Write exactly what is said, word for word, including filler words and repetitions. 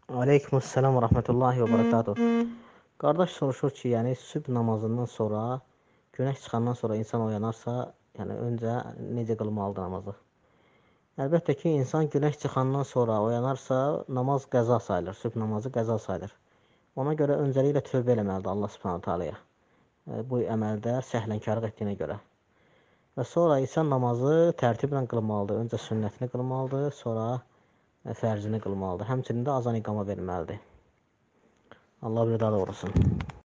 Aleykümselam və rəhmətullahi və bərəkatuh. Qardaş soruşur ki, yəni sübh namazından sonra, günəş çıxandan sonra insan oyanarsa, yəni öncə necə qılmalıdır namazı? Əlbəttə ki, insan günəş çıxandan sonra oyanarsa, namaz qəza sayılır, sübh namazı qəza sayılır. Ona görə öncəliklə tövbə eləməlidir Allah Subhanahu taalaya. Bu əməldə səhlənkarlıq etdiyinə görə. Və sonra isə namazı tərtiblə qılmalıdır. Öncə sünnətini qılmalıdır, sonra fərzini qılmalıdır. Həmçinin də azan iqama verməlidir. Allah bir daha doğrusun.